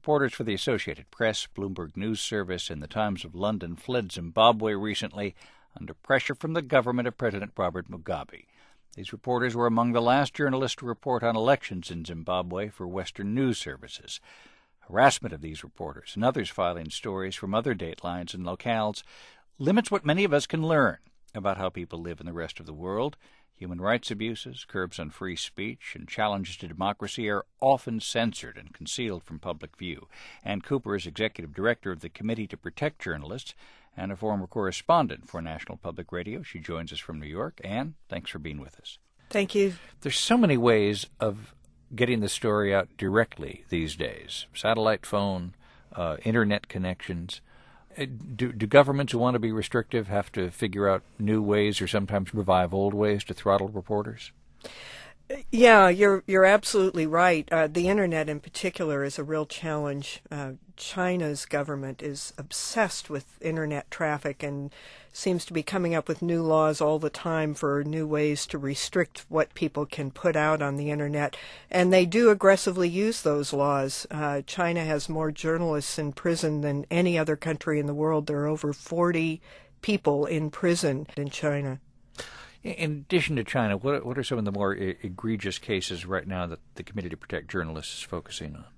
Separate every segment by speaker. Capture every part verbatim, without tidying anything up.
Speaker 1: Reporters for the Associated Press, Bloomberg News Service, and the Times of London fled Zimbabwe recently under pressure from the government of President Robert Mugabe. These reporters were among the last journalists to report on elections in Zimbabwe for Western news services. Harassment of these reporters and others filing stories from other datelines and locales limits what many of us can learn about how people live in the rest of the world. Human rights abuses, curbs on free speech, and challenges to democracy are often censored and concealed from public view. Ann Cooper is executive director of the Committee to Protect Journalists and a former correspondent for National Public Radio. She joins us from New York. Ann, thanks for being with us.
Speaker 2: Thank you.
Speaker 1: There's so many ways of getting the story out directly these days. Satellite phone, uh, internet connections. Do, do governments who want to be restrictive have to figure out new ways or sometimes revive old ways to throttle reporters?
Speaker 2: Yeah, you're you're absolutely right. Uh, the Internet in particular is a real challenge. Uh, China's government is obsessed with Internet traffic and seems to be coming up with new laws all the time for new ways to restrict what people can put out on the Internet. And they do aggressively use those laws. Uh, China has more journalists in prison than any other country in the world. There are over forty people in prison in China.
Speaker 1: In addition to China, what what are some of the more egregious cases right now that the Committee to Protect Journalists is focusing on?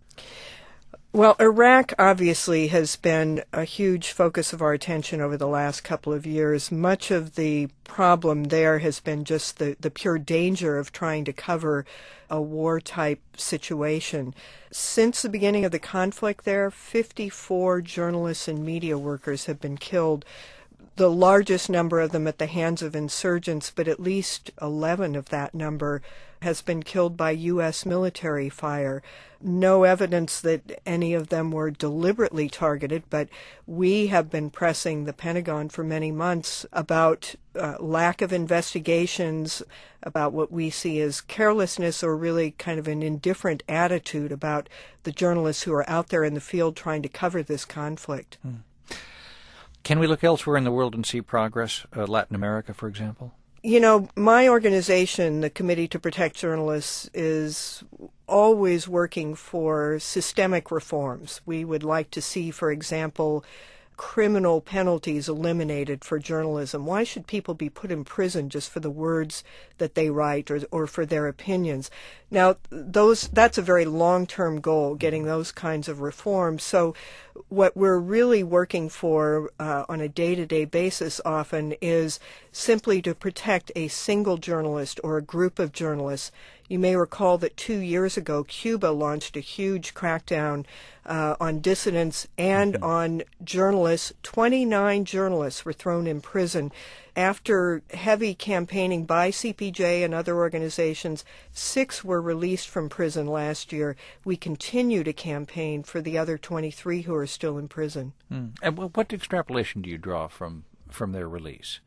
Speaker 2: Well, Iraq obviously has been a huge focus of our attention over the last couple of years. Much of the problem there has been just the, the pure danger of trying to cover a war-type situation. Since the beginning of the conflict there, fifty-four journalists and media workers have been killed, the largest number of them at the hands of insurgents, but at least eleven of that number has been killed by U S military fire. No evidence that any of them were deliberately targeted, but we have been pressing the Pentagon for many months about uh, lack of investigations, about what we see as carelessness or really kind of an indifferent attitude about the journalists who are out there in the field trying to cover this conflict.
Speaker 1: Hmm. Can we look elsewhere in the world and see progress? Uh, Latin America, for example?
Speaker 2: You know, my organization, the Committee to Protect Journalists, is always working for systemic reforms. We would like to see, for example, criminal penalties eliminated for journalism. Why should people be put in prison just for the words that they write or, or for their opinions? Now, those that's a very long-term goal, getting those kinds of reforms. So what we're really working for uh, on a day-to-day basis often is simply to protect a single journalist or a group of journalists. You may recall that two years ago, Cuba launched a huge crackdown uh, on dissidents and mm-hmm. on journalists. twenty-nine journalists were thrown in prison. After heavy campaigning by C P J and other organizations, six were released from prison last year. We continue to campaign for the other twenty-three who are still in prison.
Speaker 1: Mm. And what extrapolation do you draw from, from their release?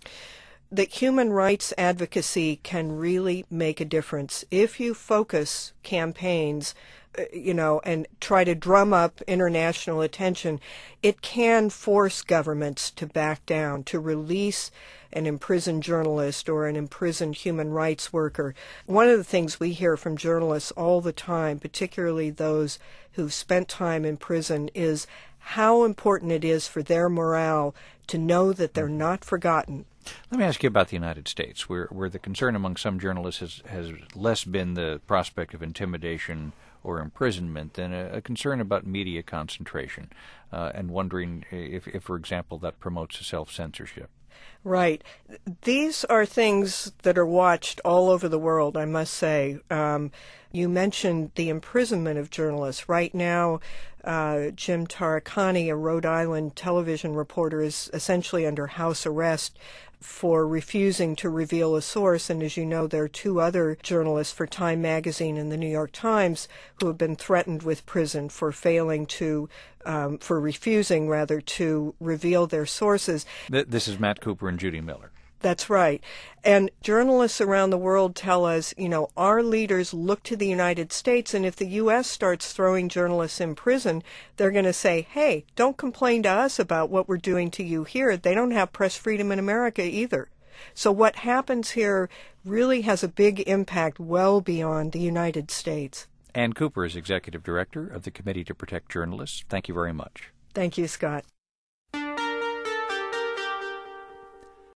Speaker 2: That human rights advocacy can really make a difference. If you focus campaigns, uh, you know, and try to drum up international attention, it can force governments to back down, to release an imprisoned journalist or an imprisoned human rights worker. One of the things we hear from journalists all the time, particularly those who've spent time in prison, is how important it is for their morale to know that they're not forgotten.
Speaker 1: Let me ask you about the United States, where, where the concern among some journalists has, has less been the prospect of intimidation or imprisonment than a, a concern about media concentration, uh, and wondering if, if, for example, that promotes a self-censorship.
Speaker 2: Right. These are things that are watched all over the world, I must say. Um, you mentioned the imprisonment of journalists. Right now, uh, Jim Tarikani, a Rhode Island television reporter, is essentially under house arrest for refusing to reveal a source. And as you know, there are two other journalists for Time Magazine and the New York Times who have been threatened with prison for failing to, um, for refusing, rather, to reveal their sources.
Speaker 1: This is Matt Cooper and Judy Miller.
Speaker 2: That's right. And journalists around the world tell us, you know, our leaders look to the United States, and if the U S starts throwing journalists in prison, they're going to say, hey, don't complain to us about what we're doing to you here. They don't have press freedom in America either. So what happens here really has a big impact well beyond the United States.
Speaker 1: Ann Cooper is Executive Director of the Committee to Protect Journalists. Thank you very much.
Speaker 2: Thank you, Scott.